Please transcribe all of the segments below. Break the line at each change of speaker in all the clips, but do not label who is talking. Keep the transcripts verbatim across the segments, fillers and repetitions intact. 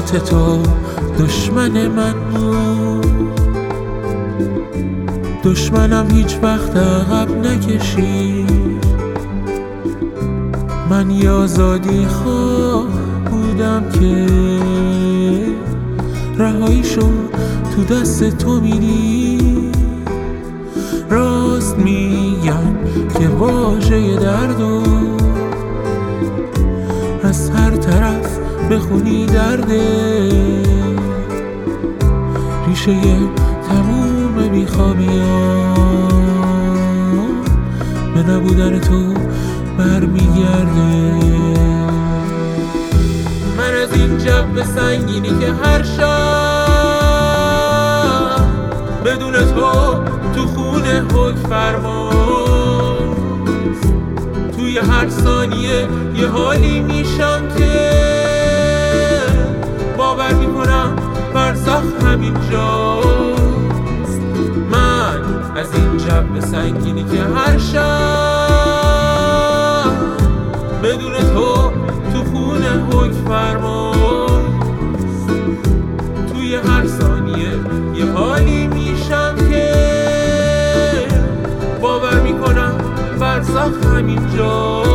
حیات تو دشمن من بود، دشمنم هیچ وقت عقب نکشید. من یه آزادی خواه بودم که رهاییشو تو دست تو میدی. راست میگن که واژه دردو از هر طرف بخونی درده، ریشه تموم بیخوابیام به نبودن تو برمیگرده. من از این جو سنگینی که هر شب بدون تو تو خونه حکم فرماست، توی هر ثانیه یه حالی میشم که باور میکنم برزخ همین جاست. من از این جو سنگینی که هر شب بدون تو تو خونه حکم فرماست، توی هر ثانیه یه حالی میشم که باور میکنم برزخ همین جاست.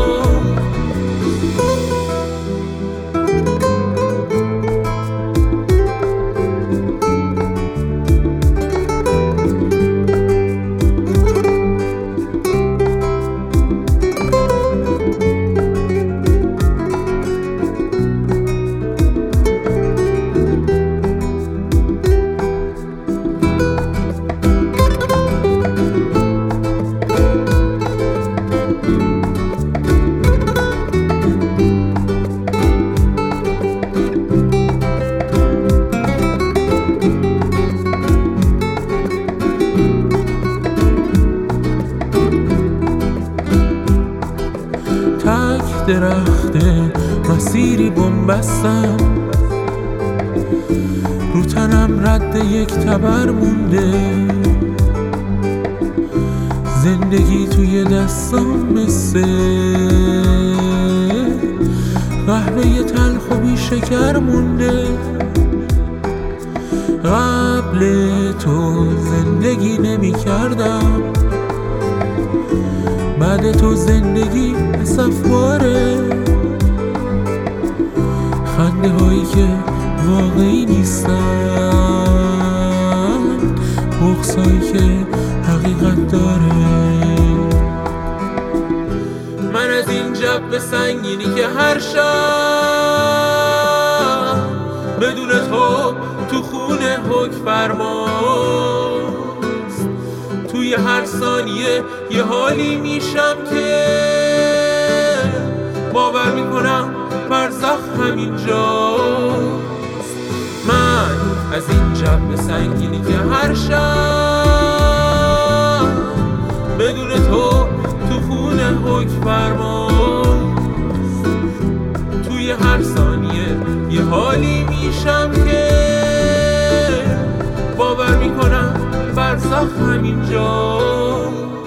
تک درخت مسیری بنبستم، رو تنم رد یک تبر مونده. زندگی توی دستام مثل قهوه تلخ و بی شکر مونده. قبل تو زندگی نمی کردم، بعد تو زندگی صفواره. خنده هایی که واقعی نیستن، بغض هایی که حقیقت داره. من از این جو سنگینی که هر شب بدون تو تو خونه حکم فرماست، توی هر ثانیه یه حالی میشم که باور میکنم برزخ همین جاست. من از این جو سنگینی که هر شب بدون تو تو خونه حکم فرماست، توی هر ثانیه یه حالی میشم که باور میکنم برزخ همین جاست.